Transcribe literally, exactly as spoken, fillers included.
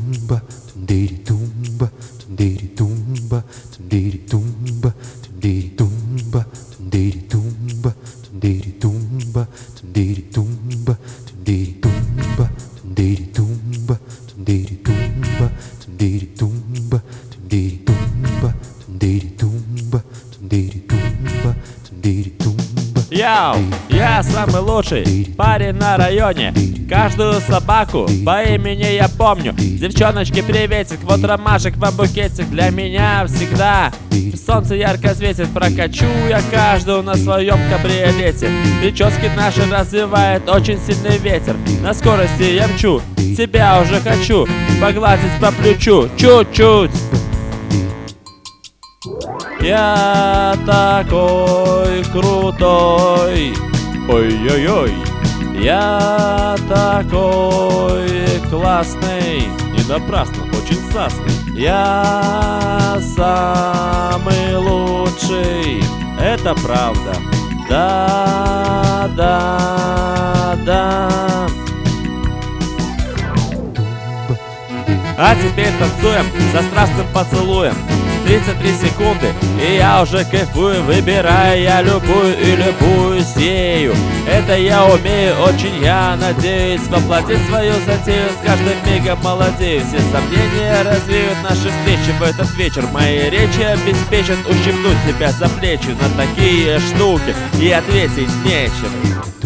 tumba, tumdiri tumba, tumdiri tumba, tumdiri tumba, tumdiri tumba, tumdiri tumba, tumdiri tumba, tumdiri tumba, tumdiri tumba, tumdiri tumba, tumdiri tumba, tumdiri tumba, tumдири тумба, тумдири тумба, тумдири тумба, тумдири тумба. Яу, я самый лучший парень на районе. Каждую собаку по имени я помню. Девчоночки, приветик, вот ромашек вам букетик. Для меня всегда солнце ярко светит. Прокачу я каждую на своем кабриолете. Прически наши развивает очень сильный ветер. На скорости я мчу, тебя уже хочу погладить по плечу, чуть-чуть. Я такой крутой, ой-ой-ой. Я такой классный, не напрасно, очень сасный. Я самый лучший, это правда. Да, да, да. А теперь танцуем со страстным поцелуем. тридцать три секунды, и я уже кайфую, выбирая я любую и любуюсь ею. Это я умею, очень я надеюсь воплотить свою затею, с каждым мигом молодею. Все сомнения развеют наши встречи в этот вечер. Мои речи обеспечат ущипнуть тебя за плечи на такие штуки, и ответить нечем.